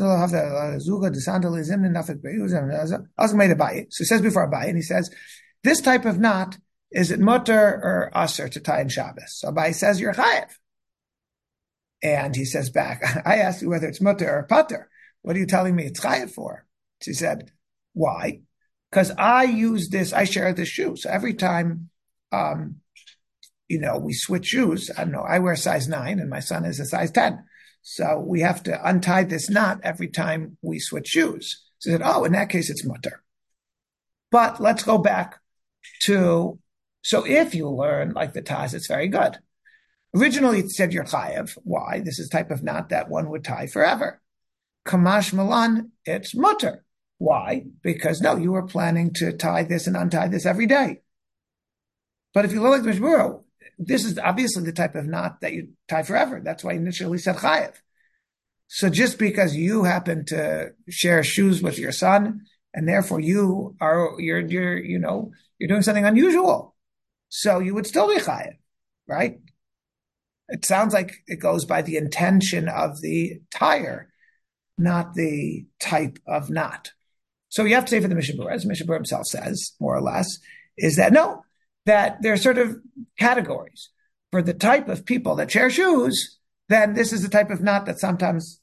So he says before Abaye, and he says, this type of knot, is it mutter or aser to tie in Shabbos? So Abaye says, you're chayev. And he says back, I asked you whether it's mutter or pater. What are you telling me it's chayev for? She said, why? Because I share this shoe. So every time, we switch shoes, I don't know, I wear size 9 and my son is a size 10. So we have to untie this knot every time we switch shoes. So that, in that case, it's mutter. But let's go back to, so if you learn like the Taz, it's very good. Originally, it said you're chayev. Why? This is the type of knot that one would tie forever. Kamash Malan, it's mutter. Why? Because no, you were planning to tie this and untie this every day. But if you look like the Mishnah Berurah, this is obviously the type of knot that you tie forever. That's why I initially said chayev. So just because you happen to share shoes with your son, and therefore you're doing something unusual, so you would still be chayev, right? It sounds like it goes by the intention of the tire, not the type of knot. So you have to say for the Mishnah Berurah, as Mishnah Berurah himself says, more or less, is that no, that there are sort of categories. For the type of people that share shoes, then this is the type of knot that sometimes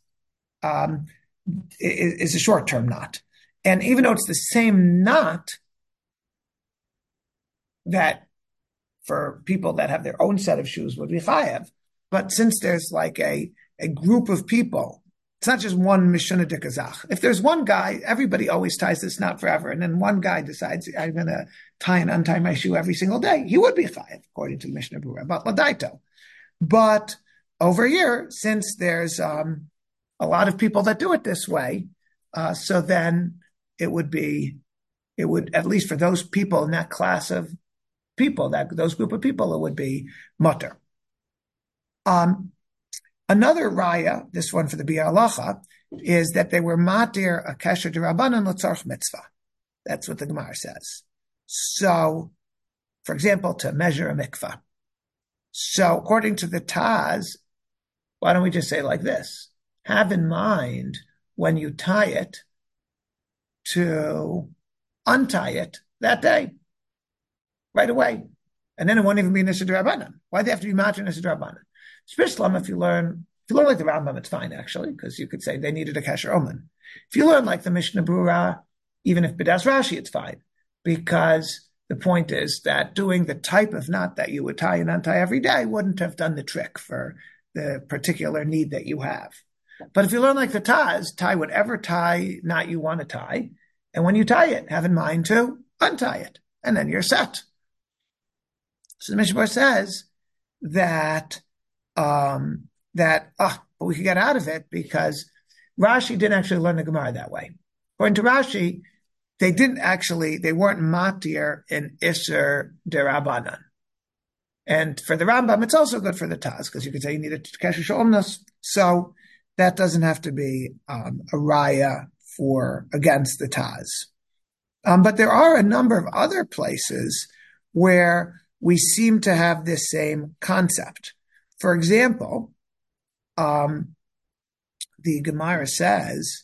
is a short-term knot. And even though it's the same knot that for people that have their own set of shoes would be chayev, but since there's like a group of people, it's not just one mishuna dekazach. If there's one guy, everybody always ties this knot forever, and then one guy decides, I'm going to tie and untie my shoe every single day, he would be chayev, according to the Mishnah Berurah, but ladaito. But over here, since there's a lot of people that do it this way, so then it would, at least for those people in that class of people, those group of people, it would be mutter. Another raya, this one for the Biur Halacha, is that they were matir a kesher d'Rabbanan l'tzarch mitzvah. That's what the Gemara says. So, for example, to measure a mikvah. So, according to the Taz, why don't we just say like this? Have in mind when you tie it to untie it that day, right away. And then it won't even be Nisa d'Rabbanan. Why do they have to be matir Nisa d'Rabbanan? Especially if you learn like the Rambam, it's fine actually, because you could say they needed a kasher omen. If you learn like the Mishnah Berurah, even if B'das Rashi, it's fine, because the point is that doing the type of knot that you would tie and untie every day wouldn't have done the trick for the particular need that you have. But if you learn like the Taz, tie whatever tie knot you want to tie, and when you tie it, have in mind to untie it, and then you're set. So the Mishnah Berurah says that but we could get out of it because Rashi didn't actually learn the Gemara that way. According to Rashi, they weren't matir in Isser d'Rabbanan. And for the Rambam, it's also good for the Taz, because you could say you need a kesher sh'omnos. So that doesn't have to be a raya against the Taz. But there are a number of other places where we seem to have this same concept. For example, the Gemara says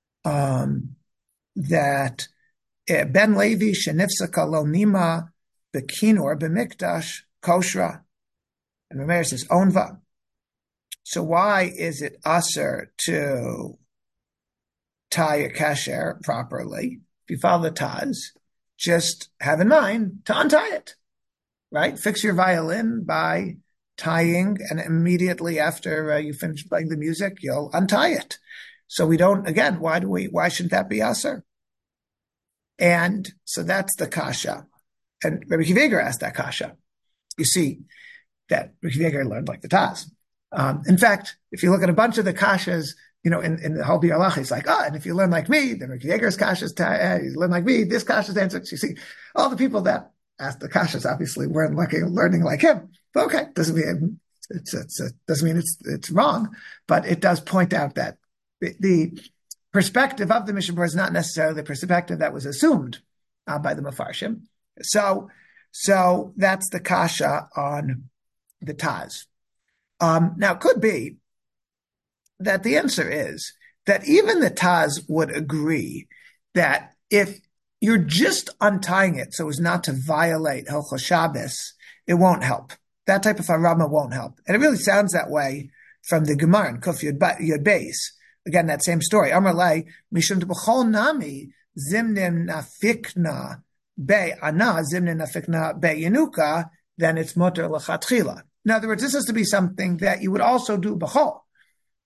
that Ben Levi shenifsaka lo nima bekinor b'mikdash koshra, and Rameir says onva. So why is it aser to tie a kasher properly? If you follow the Taz, just have in mind to untie it, right? Fix your violin by tying, and immediately after you finish playing the music, you'll untie it. So we don't, again, why shouldn't that be aser? And so that's the kasha. And Rabbi Akiva Eiger asked that kasha. You see that Rabbi Akiva Eiger learned like the Taz. In fact, if you look at a bunch of the kashas, in the whole Biur Halacha, it's like, and if you learn like me, then Rabbi Akiva Eiger's kasha's you learn like me, this kasha's answer. So you see, all the people that asked the kashas obviously weren't learning like him. But okay, doesn't mean it's wrong, but it does point out that the perspective of the Mishnah Berurah is not necessarily the perspective that was assumed by the Mefarshim. So that's the kasha on the Taz. Now, it could be that the answer is that even the Taz would agree that if you're just untying it so as not to violate Hilchos Shabbos, it won't help. That type of harama won't help. And it really sounds that way from the Gemara in Kuf Yud Beis. Again, that same story. Amar lei, mishum b'chol nami zimnim nafikna be'ana, zimnim nafikna be'yenuka, then it's muter l'chatchila. In other words, this has to be something that you would also do b'chol.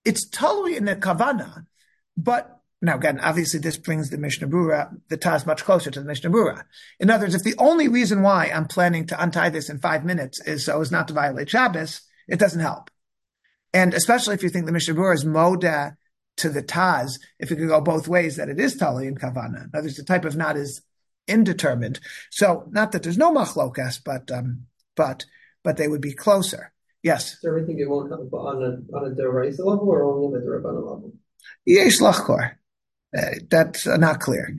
it's totally in the kavana, but now again, obviously this brings the Mishnah Berurah, the Taz, much closer to the Mishnah Berurah. In other words, if the only reason why I'm planning to untie this in 5 minutes is so as not to violate Shabbos, it doesn't help. And especially if you think the Mishnah Berurah is moda to the Taz, if it could go both ways, that it is totally in kavana. In other words, the type of knot is indeterminate. So not that there's no machlokas, but they would be closer. Yes. So everything it won't help on a deraisa level or only on the derabana level? Yesh lachkor. That's not clear.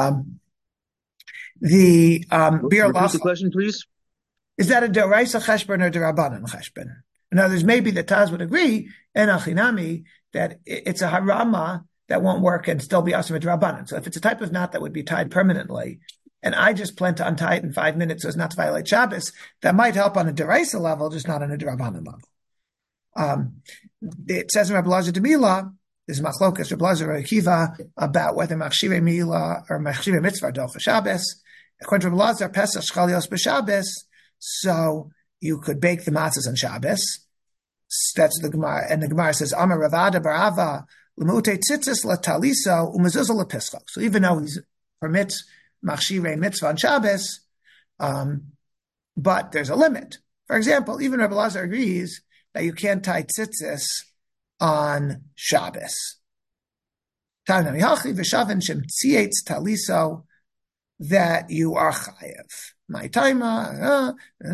The Repeat the question, please. Is that a deraisa cheshbon or derabanan cheshbon? In other words, maybe the Taz would agree, en achinami, that it's a harama that won't work and still be asur derabanan. So if it's a type of knot that would be tied permanently, and I just plan to untie it in 5 minutes so as not to violate Shabbos, that might help on a deraisa level, just not on a derabanan level. It says in Rabbi Elazar de Mila, there's machlokas Rabbi Elazar or Akiva about whether machshirei mila or machshirei mitzvah docha Shabbos. According to Rabbi Elazar, Pesach shchalios b'Shabbos, so you could bake the matzahs on Shabbos. That's the Gemara, and the Gemara says, Amar Ravada barava l'mute tzitzis lataliso umezuzah lepischo. So even though he permits machshirei mitzvah on Shabbos, but there's a limit. For example, even Rabbi Elazar agrees that you can't tie tzitzis on Shabbos. That you are chayev. My taima,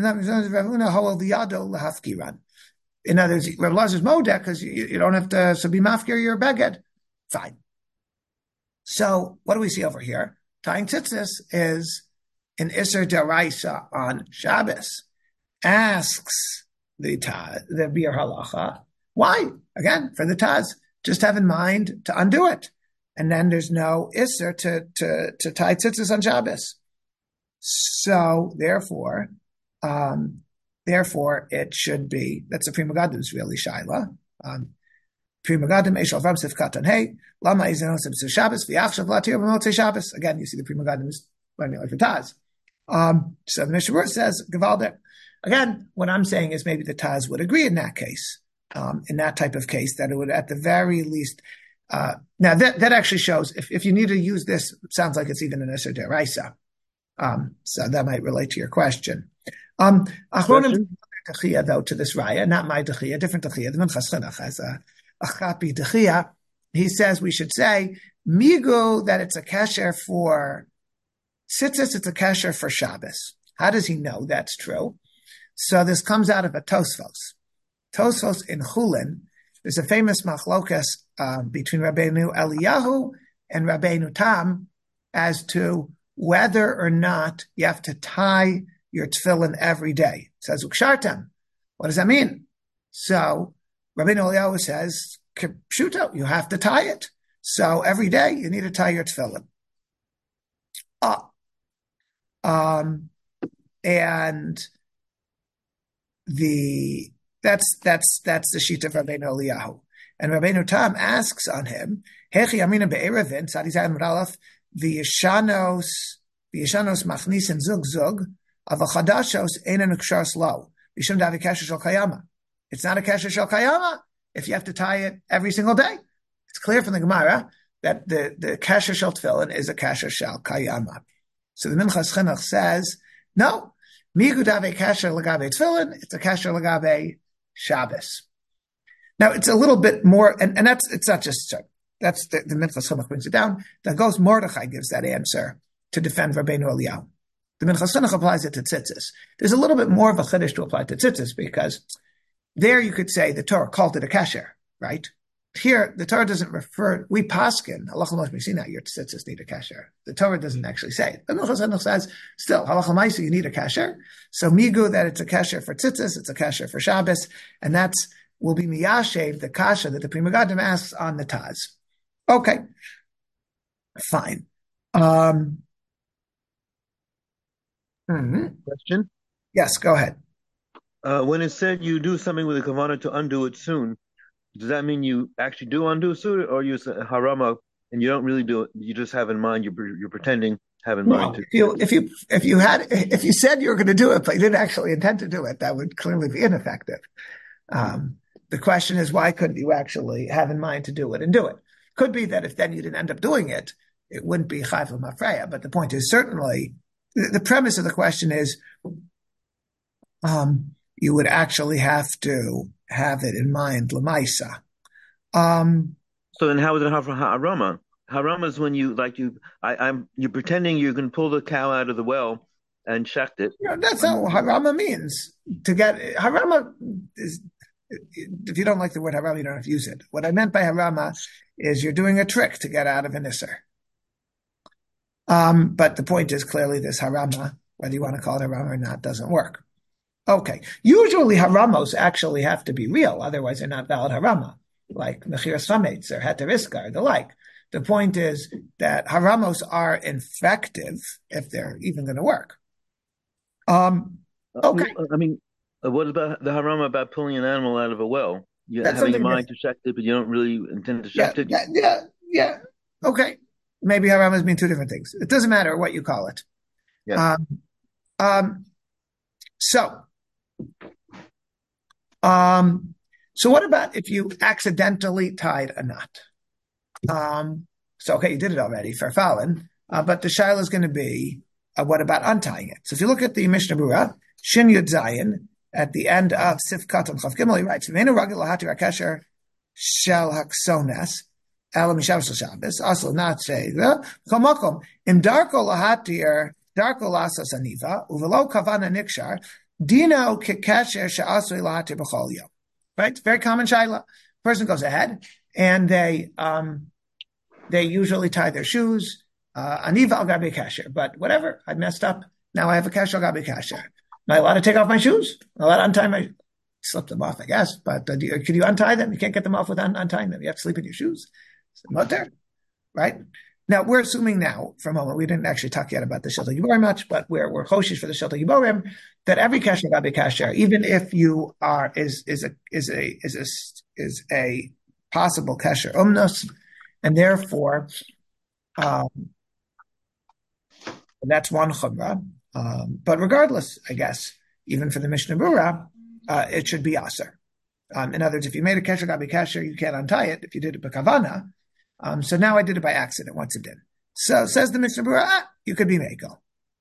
in other words, Rabbi Elazar's modek because you don't have to be mafkir your beged. Fine. So what do we see over here? Tying tzitzis is an iser deraisa on Shabbos. Asks the Biur Halacha, why? Again, for the Taz, just have in mind to undo it. And then there's no iser to tie tzitzis on Shabbos. So therefore, it should be, that's the Pri Megadim's really shaila. Pri Megadim, Eshal Vam Sifkatan Hey, Lama Izan Osib Shabbos, V'achshav Latir B'motzei Shabbos. Again, you see the Pri Megadim's learning like for Taz. So the Mishnah Berurah says, Gevaldik. Again, what I'm saying is maybe the Taz would agree in that case, in that type of case, that it would at the very least, now that actually shows, if you need to use this, it sounds like it's even an Iser Deraisa. So that might relate to your question. Achronim Dechia, though, to this Raya, not my Dechia, different Dechia. The Minchas Chinuch has a Chapi Dechia. He says we should say, Migu, that it's a kasher for tzitzis, it's a kasher for Shabbos. How does he know that's true? So this comes out of a Tosfos. Tosfos in Chulin, there's a famous machlokas between Rabbeinu Eliyahu and Rabbeinu Tam as to whether or not you have to tie your tefillin every day. It says ukshartem. What does that mean? So Rabbeinu Eliyahu says, pshuto, you have to tie it. So every day you need to tie your tefillin. And that's the sheet of Rabbeinu Eliyahu. And Rabbeinu Tam asks on him, Hechi Amina Be'erevin, Tzadizayim Ralaf, V'yeshanos Machnisen Zug Zug, Avachadashos Einan Ukshars Lo, V'shim Davi Kasher Shel Kayama. It's not a Kasher Shel Kayama if you have to tie it every single day. It's clear from the Gemara that the Kasher Shel Tefillin is a Kasher Shel Kayama. So the Minchas Chinuch says, no, Migu Davi Kasher Lagabe Tefillin, it's a Kasher Lagabe Shabbos. Now it's a little bit more, and it's not just so. That's the Minchas Chinuch brings it down. The Gos Mordechai gives that answer to defend Rabbeinu Eliyahu. The Minchas Chinuch applies it to tzitzis. There's a little bit more of a chiddush to apply to tzitzis because there you could say the Torah called it a kasher, right? Here the Torah doesn't refer. We paskin halacha l'moshe your tzitzis need a kasher. The Torah doesn't actually say it. The Minchas Chinuch says still halacha l'moshe you need a kasher. So migu that it's a kasher for tzitzis, it's a kasher for Shabbos, and that's will be miyashev the kasha that the Pri Megadim asks on the Taz. Okay, fine. Question? Yes, go ahead. When it said you do something with a kavanah to undo it soon, does that mean you actually do undo it soon, or you say harama and you don't really do it? You just have in mind you're pretending have in mind. If you said you were going to do it but you didn't actually intend to do it, that would clearly be ineffective. the question is, why couldn't you actually have in mind to do it and do it? Could be that if then you didn't end up doing it, it wouldn't be chayv l'mafreya. But the point is, certainly, the premise of the question is, you would actually have to have it in mind l'maisa. So then how is it harama? Harama is when you're pretending you can pull the cow out of the well and shecht it. That's not what harama means. Harama is, if you don't like the word harama, you don't have to use it. What I meant by harama is you're doing a trick to get out of an isser. But the point is, clearly this harama, whether you want to call it harama or not, doesn't work. Okay. Usually haramos actually have to be real, otherwise they're not valid harama, like mechiras chametz or heteriska or the like. The point is that haramos are effective if they're even going to work. Okay. I mean, what about the harama about pulling an animal out of a well? You That's having in mind to shecht it, but you don't really intend to shecht it? Yeah. Okay. Maybe haramas mean two different things. It doesn't matter what you call it. Yeah. So what about if you accidentally tied a knot? Okay, you did it already for Fallon, but the shaila is going to be, what about untying it? So if you look at the Mishnah Berurah, Shin Yud Zayin, at the end of Sif Katam Chav Gimel, he writes, "V'neinu ragil lahati rakesher shel haksones elam mishavos l'Shabbos aslo not sheida kamakom im darko lahatir darko lasas aniva uvelo kavana nikshar dino kekesher she'asoi lahatir b'chol yom." Right, very common shaila. Person goes ahead and they usually tie their shoes. Aniva al gabi kasher, but whatever, I messed up. Now I have a kasher al gabi kasher. Am I allowed to take off my shoes? Am I allowed to untie my? Slip them off, I guess. But could you untie them? You can't get them off without untying them. You have to sleep in your shoes. It's mutter, right? Now we're assuming now, for a moment, we didn't actually talk yet about the Shilta Giborim much, but we're choshish for the Shilta Giborim that every kasher gabi kasher, even if you are is a possible kasher umnus, and therefore. That's one chumrah. But regardless, I guess, even for the Mishnah Berurah, it should be aser. In other words, if you made a kesher gabi kesher, you can't untie it if you did it b'kavana. So now I did it by accident once it did. So says the Mishnah Berurah, you could be mekel.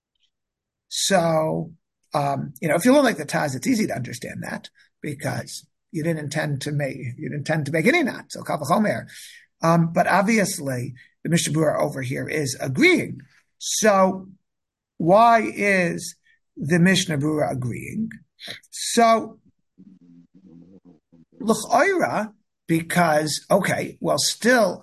So, if you look like the Taz, it's easy to understand that because you didn't intend to make any knot. So kavachomer. But obviously, the Mishnah Berurah over here is agreeing. So why is the Mishnah Berurah agreeing? So l'ch'oira, because still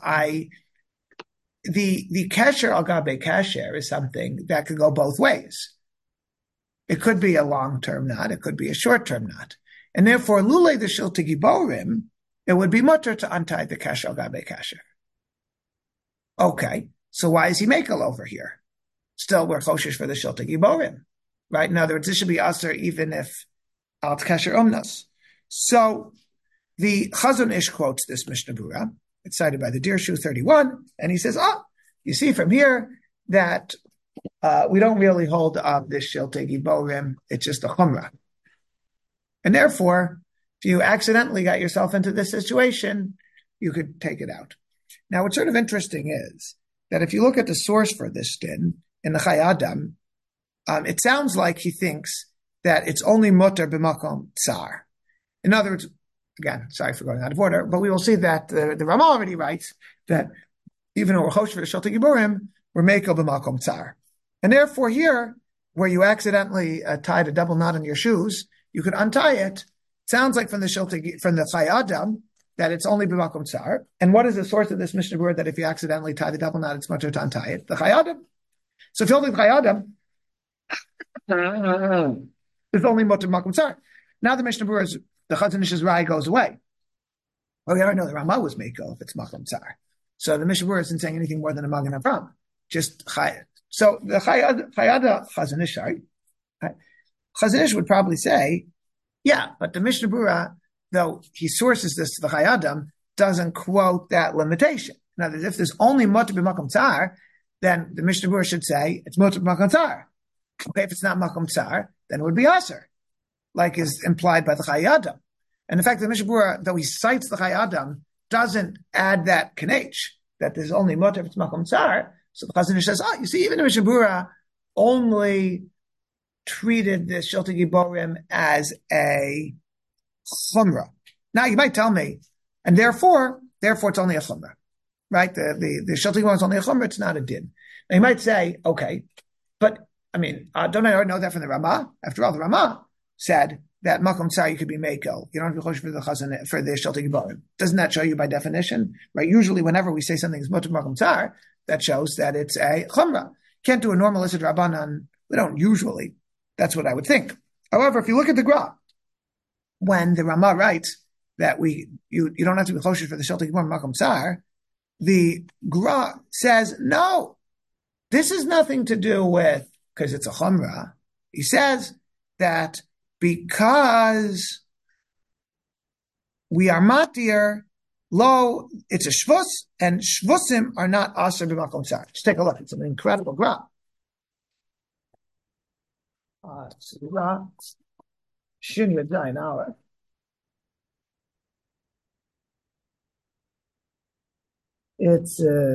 the kasher al gabe kasher is something that could go both ways. It could be a long-term knot, it could be a short-term knot, and therefore lulei the Shilta Giborim, it would be mutter to untie the kasher al gabe kasher. Okay, so why is he mekel over here? Still, we're choshish for the Shilta Giborim, right? In other words, this should be aser even if alt kasher umnas. So the Chazon Ish quotes this Mishnah Berurah. It's cited by the Dirshu 31, and he says, you see from here that we don't really hold up this Shilta Giborim, it's just a chumrah. And therefore, if you accidentally got yourself into this situation, you could take it out. Now, what's sort of interesting is that if you look at the source for this din, in the Chai Adam, it sounds like he thinks that it's only mutter b'makom tsar. In other words, again, sorry for going out of order, but we will see that the Rama already writes that even though we're chosh for the Shilta Giborim, we're mekel b'makom tsar. And therefore here, where you accidentally tied a double knot in your shoes, you could untie it. Sounds like from the Chai Adam that it's only b'makom tsar. And what is the source of this Mishnah Berurah that if you accidentally tie the double knot, it's mutter to untie it? The Chai Adam. So if you hold the Chai Adam, it's only mutter b'makom tsar. Now the Mishnah Berurah, the Chazon Ish's Rai goes away. Well, we already know the Ramah was mekel if it's makom tsar. So the Mishnah Berurah isn't saying anything more than a Magen Avram, just Chai. So the Chayada Chazon Ish, Chazon Ish would probably say, yeah, but the Mishnah Berurah, though he sources this to the Chayadam, doesn't quote that limitation. In other words, if there's only mutter b'makom tsar, then the Mishnah Berurah should say it's mutter b'makom tsar. Okay, if it's not makom tsar, then it would be aser, like is implied by the Chayadam. And the fact that Mishnah Berurah, though he cites the Chai Adam, doesn't add that kanech, that there's only mutter if it's makom tsar. So the Chazon Ish says, you see, even the Mishnah Berurah only treated the Shiltei Giborim as a chumrah. Now you might tell me, and therefore it's only a chumrah, right? The Shiltei Giborim is only a chumrah; it's not a din. Now you might say, okay, but I mean, don't I already know that from the Ramah? After all, the Ramah said that makom tsar you could be mekel. You don't have to be chosh for the chazan for the Shiltei Giborim. Doesn't that show you by definition, right? Usually, whenever we say something is mutter makom tsar, that shows that it's a chumrah. Can't do a normal Issud Rabbanan. We don't usually. That's what I would think. However, if you look at the Gra, when the Ramah writes that you don't have to be chosh for the Shiltei Giborim makom tsar, the Gra says no. This has nothing to do with because it's a chumrah. He says that because we are matir, it's a shvus, and shvusim are not aser b'makom tsar. Just take a look. It's an incredible graph. Shin Yadai now. It's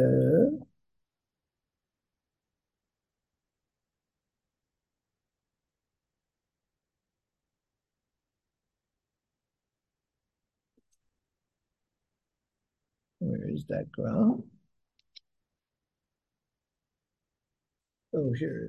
where is that graph? Oh, here.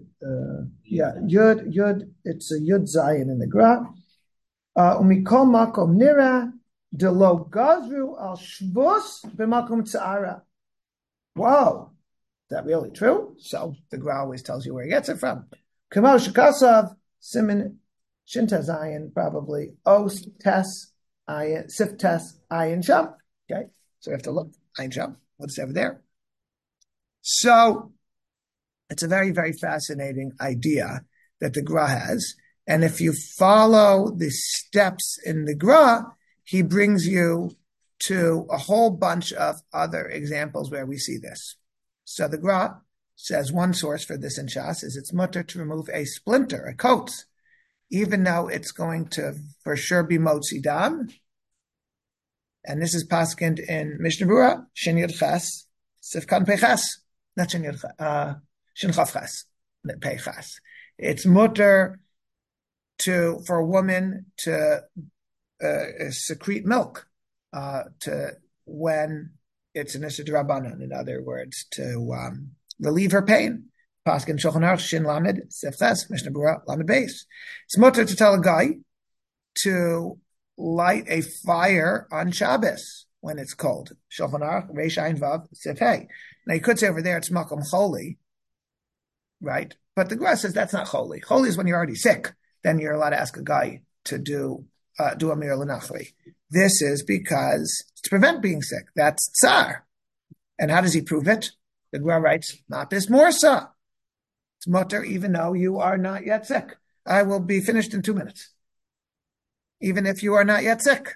Yud. It's a Yud Zion in the graph. Umikol makom nira de lo gazru al shvus b'makom tzara. Whoa, is that really true? So the Gra always tells you where he gets it from. Kamal Shakasav Simin Shinta Zion probably Os Tes Ayin Sif Tes Ayin Sham. Okay, so we have to look Ayin Sham. What's over there? So it's a very, very fascinating idea that the Gra has. And if you follow the steps in the Gra, he brings you to a whole bunch of other examples where we see this. So the Gra says one source for this in Shas is it's mutter to remove a splinter, a coat, even though it's going to for sure be motzi dam. And this is paskind in Mishnah Berurah, Shin Yud Ches, Sifkan Peches, not Shin Yud Shin Chav Ches, Peches. It's mutter for a woman to secrete milk to when it's an Issud Rabbanan. In other words, to relieve her pain. Paskin Shulchan Aruch Shin Lamed Sif Ches Mishnah Berurah Lamed Beis. It's mutter to tell a guy to light a fire on Shabbos when it's cold. Shulchan Aruch Reish Ayin Vav Sif Hey. Now you could say over there it's makom holy, right? But the Gra says that's not holy. Holy is when you're already sick. Then you're allowed to ask a guy to do a mir l'nachri. This is because it's to prevent being sick. That's tsar. And how does he prove it? The Gra writes, not this morsa. It's mutter even though you are not yet sick. I will be finished in 2 minutes. Even if you are not yet sick.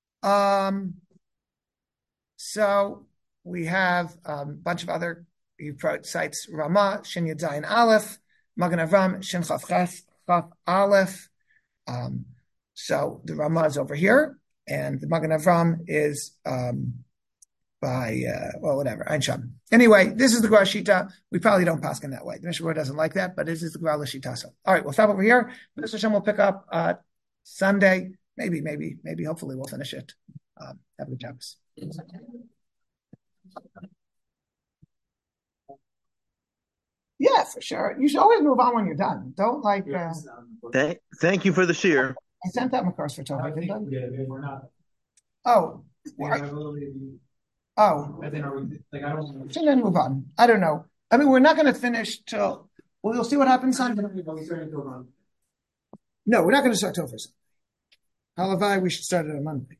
So we have a bunch of other, he cites Ramah, Shin Yud Zayin Aleph, Magen Avram, Shin Chaf Ches, Chaf Aleph. So the Ramah is over here, and the Magen Avram is by whatever, Ein Sham. Anyway, this is the Gra Shita. We probably don't paskin that way. The Mishnah Berurah doesn't like that, but this is the Gra Shita. So, all right, we'll stop over here. Mr. Hashem will pick up Sunday. Maybe, hopefully we'll finish it. Have a good job. Yeah, for sure. You should always move on when you're done. Don't like. Thank you for the share. I sent out McCars for Tova, didn't I? Yeah, we're not. Oh. Oh. I don't. So then move on. I don't know. I mean, we're not going to finish till. Well, you'll see what happens Sunday. No, we're not going to start Tova. Halavai, we should start it on Monday.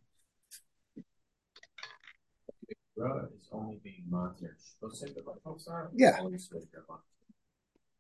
It's only being monitored. Yeah.